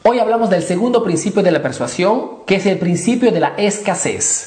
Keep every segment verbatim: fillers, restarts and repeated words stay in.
Hoy hablamos del segundo principio de la persuasión, que es el principio de la escasez.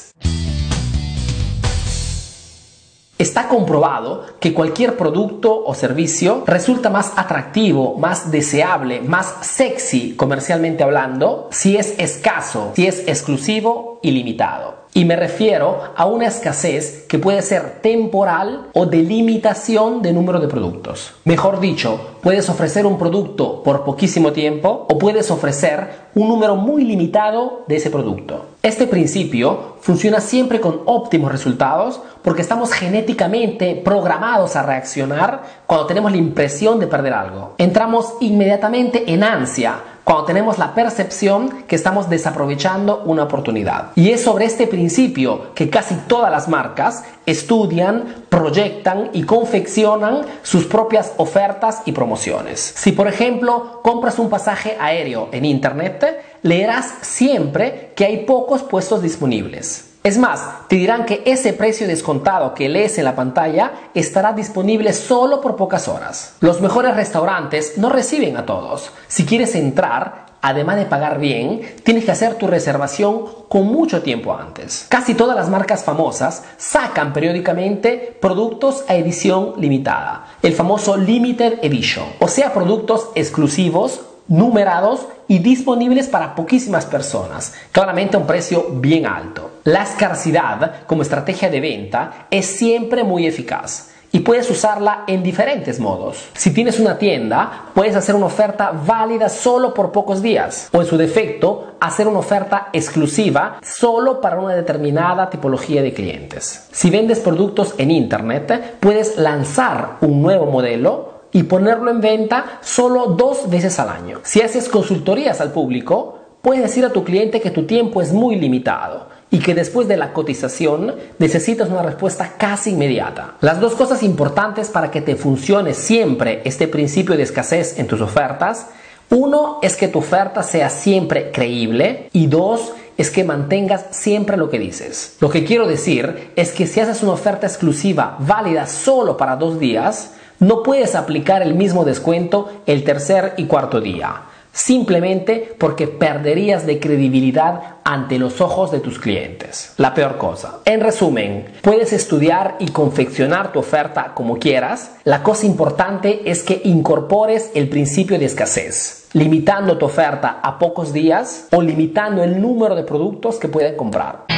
Está comprobado que cualquier producto o servicio resulta más atractivo, más deseable, más sexy comercialmente hablando, si es escaso, si es exclusivo y limitado. Y me refiero a una escasez que puede ser temporal o de limitación de número de productos. Mejor dicho, puedes ofrecer un producto por poquísimo tiempo o puedes ofrecer un número muy limitado de ese producto. Este principio funciona siempre con óptimos resultados porque estamos genéticamente programados a reaccionar cuando tenemos la impresión de perder algo. Entramos inmediatamente en ansia cuando tenemos la percepción que estamos desaprovechando una oportunidad. Y es sobre este principio que casi todas las marcas estudian, proyectan y confeccionan sus propias ofertas y promociones. Si por ejemplo compras un pasaje aéreo en internet, leerás siempre que hay pocos puestos disponibles. Es más, te dirán que ese precio descontado que lees en la pantalla estará disponible solo por pocas horas. Los mejores restaurantes no reciben a todos. Si quieres entrar, además de pagar bien, tienes que hacer tu reservación con mucho tiempo antes. Casi todas las marcas famosas sacan periódicamente productos a edición limitada, el famoso Limited Edition, o sea, productos exclusivos, numerados y disponibles para poquísimas personas, claramente a un precio bien alto. La escasidad como estrategia de venta es siempre muy eficaz y puedes usarla en diferentes modos. Si tienes una tienda, puedes hacer una oferta válida solo por pocos días o en su defecto, hacer una oferta exclusiva solo para una determinada tipología de clientes. Si vendes productos en internet, puedes lanzar un nuevo modelo y ponerlo en venta solo dos veces al año. Si haces consultorías al público, puedes decir a tu cliente que tu tiempo es muy limitado y que después de la cotización necesitas una respuesta casi inmediata. Las dos cosas importantes para que te funcione siempre este principio de escasez en tus ofertas: uno es que tu oferta sea siempre creíble y dos es que mantengas siempre lo que dices. Lo que quiero decir es que si haces una oferta exclusiva válida solo para dos días, no puedes aplicar el mismo descuento el tercer y cuarto día, simplemente porque perderías de credibilidad ante los ojos de tus clientes. La peor cosa. En resumen, puedes estudiar y confeccionar tu oferta como quieras. La cosa importante es que incorpores el principio de escasez, limitando tu oferta a pocos días o limitando el número de productos que pueden comprar.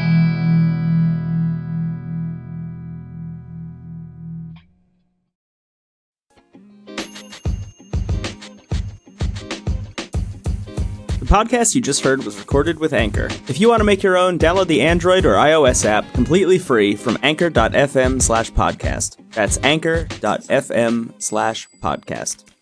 The podcast you just heard was recorded with Anchor. If you want to make your own, download the Android or iOS app completely free from anchor.fm slash podcast. That's anchor.fm slash podcast.